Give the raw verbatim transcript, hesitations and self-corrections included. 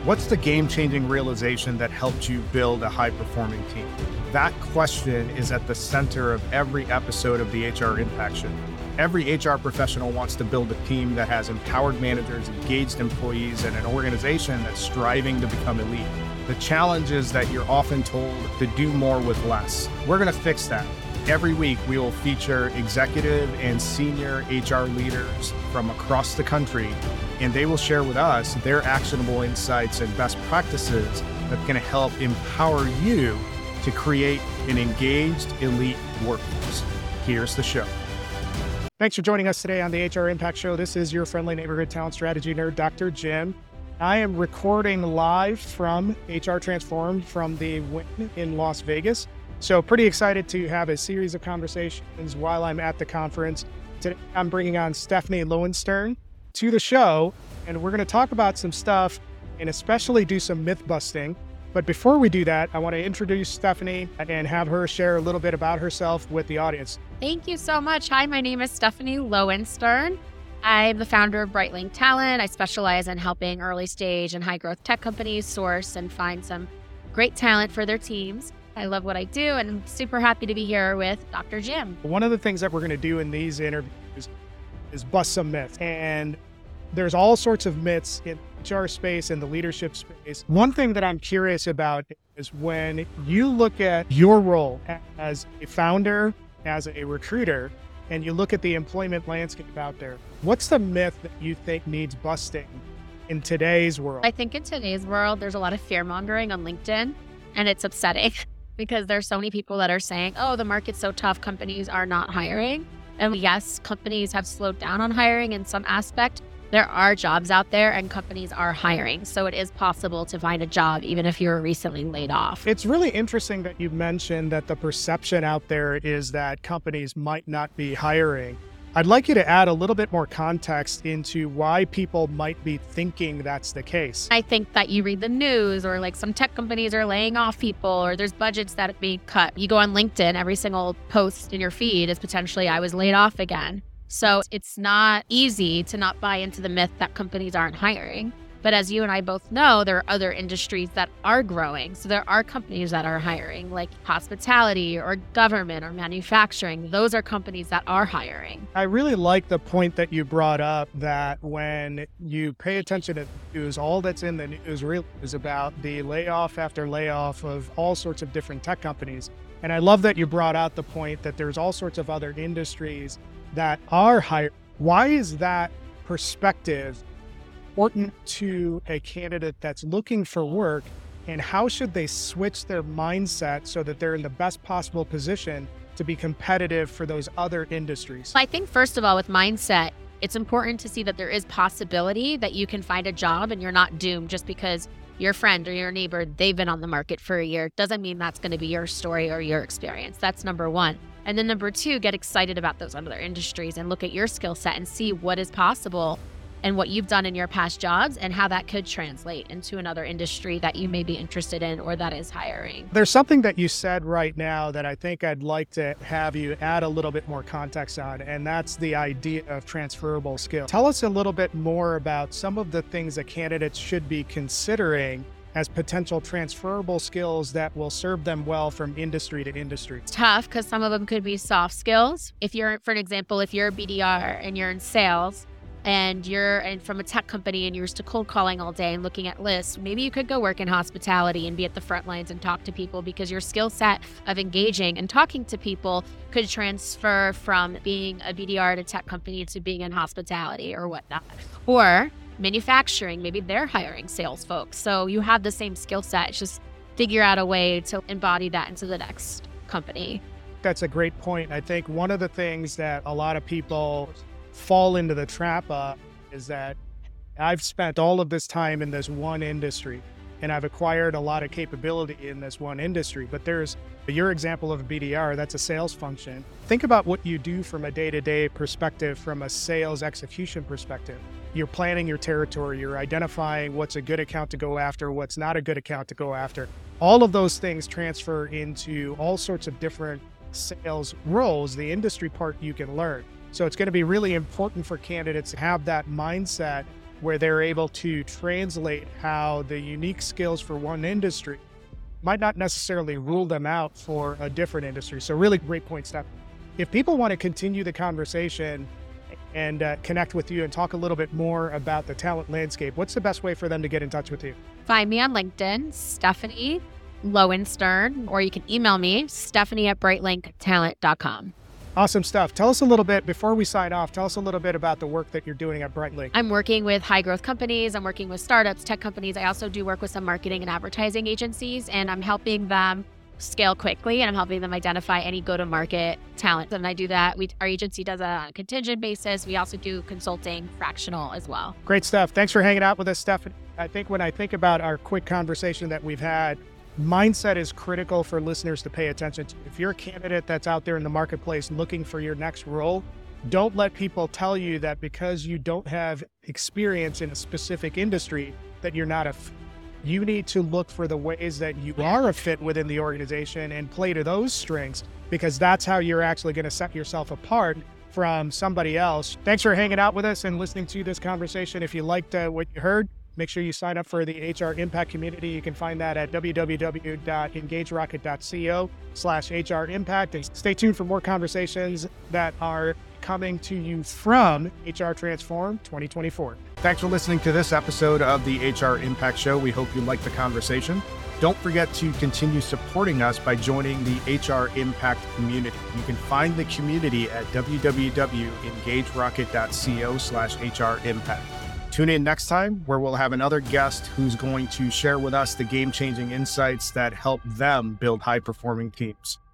What's the game-changing realization that helped you build a high-performing team? That question is at the center of every episode of the H R Impact Show. Every H R professional wants to build a team that has empowered managers, engaged employees, and an organization that's striving to become elite. The challenge is that you're often told to do more with less. We're going to fix that. Every week, we will feature executive and senior H R leaders from across the country, and they will share with us their actionable insights and best practices that can help empower you to create an engaged, elite workforce. Here's the show. Thanks for joining us today on the H R Impact Show. This is your friendly neighborhood talent strategy nerd, Doctor Jim. I am recording live from H R Transformed from the Wynn in Las Vegas. So pretty excited to have a series of conversations while I'm at the conference. Today, I'm bringing on Stephanie Lowenstern to the show, and we're going to talk about some stuff and especially do some myth busting. But before we do that, I want to introduce Stephanie and have her share a little bit about herself with the audience. Thank you so much. Hi, my name is Stephanie Lowenstern. I'm the founder of Brightlink Talent. I specialize in helping early stage and high growth tech companies source and find some great talent for their teams. I love what I do, and I'm super happy to be here with Doctor Jim. One of the things that we're going to do in these interviews is bust some myths. And there's all sorts of myths in H R space and the leadership space. One thing that I'm curious about is when you look at your role as a founder, as a recruiter, and you look at the employment landscape out there, what's the myth that you think needs busting in today's world? I think in today's world, there's a lot of fear mongering on LinkedIn, and it's upsetting. Because there's so many people that are saying, oh, the market's so tough, companies are not hiring. And yes, companies have slowed down on hiring in some aspect. There are jobs out there and companies are hiring. So it is possible to find a job even if you were recently laid off. It's really interesting that you mentioned that the perception out there is that companies might not be hiring. I'd like you to add a little bit more context into why people might be thinking that's the case. I think that you read the news or like some tech companies are laying off people or there's budgets that are being cut. You go on LinkedIn, every single post in your feed is potentially, I was laid off again. So it's not easy to not buy into the myth that companies aren't hiring. But as you and I both know, there are other industries that are growing. So there are companies that are hiring, like hospitality or government or manufacturing. Those are companies that are hiring. I really like the point that you brought up that when you pay attention to the news, all that's in the news really is about the layoff after layoff of all sorts of different tech companies. And I love that you brought out the point that there's all sorts of other industries that are hiring. Why is that perspective important to a candidate that's looking for work, and how should they switch their mindset so that they're in the best possible position to be competitive for those other industries? I think first of all, with mindset, it's important to see that there is possibility that you can find a job and you're not doomed just because your friend or your neighbor, they've been on the market for a year. Doesn't mean that's going to be your story or your experience. That's number one. And then number two, get excited about those other industries and look at your skill set and see what is possible and what you've done in your past jobs and how that could translate into another industry that you may be interested in or that is hiring. There's something that you said right now that I think I'd like to have you add a little bit more context on, and that's the idea of transferable skills. Tell us a little bit more about some of the things that candidates should be considering as potential transferable skills that will serve them well from industry to industry. It's tough because some of them could be soft skills. If you're, for an example, if you're a B D R and you're in sales, and you're and from a tech company and you're used to cold calling all day and looking at lists, maybe you could go work in hospitality and be at the front lines and talk to people because your skill set of engaging and talking to people could transfer from being a B D R at a tech company to being in hospitality or whatnot. Or manufacturing, maybe they're hiring sales folks. So you have the same skill set, it's just figure out a way to embody that into the next company. That's a great point. I think one of the things that a lot of people fall into the trap of is that I've spent all of this time in this one industry and I've acquired a lot of capability in this one industry, but there's your example of a B D R, that's a sales function. Think about what you do from a day-to-day perspective, from a sales execution perspective. You're planning your territory, you're identifying what's a good account to go after, what's not a good account to go after. All of those things transfer into all sorts of different sales roles. The industry part you can learn. So it's going to be really important for candidates to have that mindset where they're able to translate how the unique skills for one industry might not necessarily rule them out for a different industry. So really great point, Steph. If people want to continue the conversation and uh, connect with you and talk a little bit more about the talent landscape, what's the best way for them to get in touch with you? Find me on LinkedIn, Stephanie Lowenstern, or you can email me, Stephanie at brightlink talent dot com. Awesome stuff. Tell us a little bit, before we sign off, tell us a little bit about the work that you're doing at Brightlink. I'm working with high growth companies. I'm working with startups, tech companies. I also do work with some marketing and advertising agencies, and I'm helping them scale quickly, and I'm helping them identify any go-to-market talent. And I do that. We, our agency does that on a contingent basis. We also do consulting fractional as well. Great stuff. Thanks for hanging out with us, Stephanie. I think when I think about our quick conversation that we've had, mindset is critical for listeners to pay attention to. If you're a candidate that's out there in the marketplace looking for your next role, don't let people tell you that because you don't have experience in a specific industry that you're not a fit. You need to look for the ways that you are a fit within the organization and play to those strengths, because that's how you're actually going to set yourself apart from somebody else. Thanks for hanging out with us and listening to this conversation. If you liked uh, what you heard, make sure you sign up for the H R Impact community. You can find that at w w w dot engage rocket dot co slash H R Impact. And stay tuned for more conversations that are coming to you from H R Transform twenty twenty-four. Thanks for listening to this episode of the H R Impact Show. We hope you liked the conversation. Don't forget to continue supporting us by joining the H R Impact community. You can find the community at w w w dot engage rocket dot co slash H R Impact. Tune in next time, where we'll have another guest who's going to share with us the game-changing insights that help them build high-performing teams.